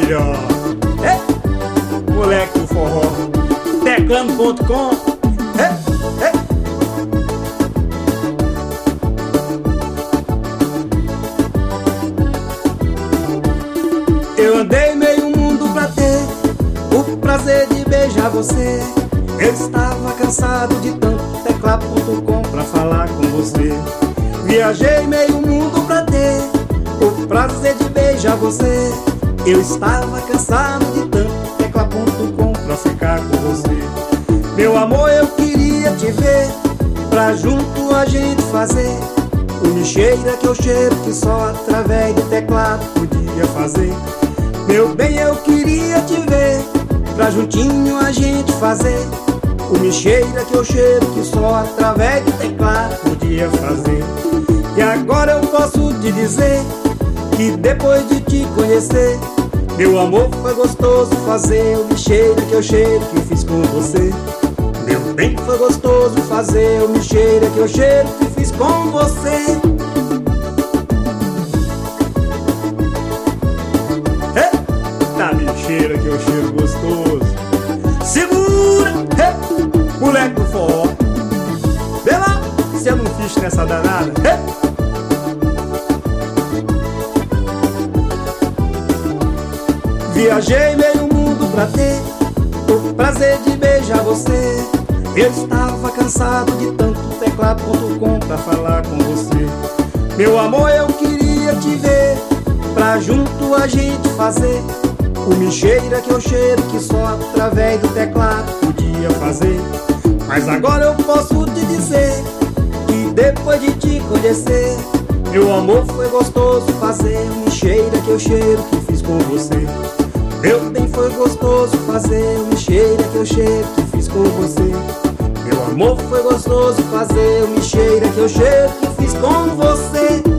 melhor. Moleque do forró, teclando.com. Eu andei meio mundo pra ter o prazer de beijar você. Eu estava cansado de tanto teclado.com pra falar com você. Viajei meio mundo pra ter o prazer de beijar você. Eu estava cansado de tanto teclado.com pra ficar com você. Meu amor, eu queria te ver, pra junto a gente fazer o me cheira que eu cheiro, que só através do teclado podia fazer. Meu bem, eu queria te ver, pra juntinho a gente fazer o me cheira que eu cheiro, que só através do teclado podia fazer. E agora eu posso te dizer que depois de te conhecer, meu amor, foi gostoso fazer o me cheira que eu cheiro, que fiz com você. Meu bem, foi gostoso fazer o me cheira que eu cheiro, que fiz com você. Eita, me cheira que eu cheiro gostoso. Segura, moleque do forró. Vê lá, se eu não fiz nessa danada. Viajei meio mundo pra ter o prazer de beijar você. Eu estava cansado de tanto teclado.com pra falar com você. Meu amor, eu queria te ver, pra junto a gente fazer o me cheira que eu cheiro, que só através do teclado podia fazer. Mas agora eu posso te dizer que depois de te conhecer, meu amor, foi gostoso fazer o me cheira que eu cheiro, que fiz com você. Meu bem, foi gostoso fazer o me cheira que eu cheiro, que fiz com você. Meu amor, foi gostoso fazer o me cheira que eu cheiro, que fiz com você.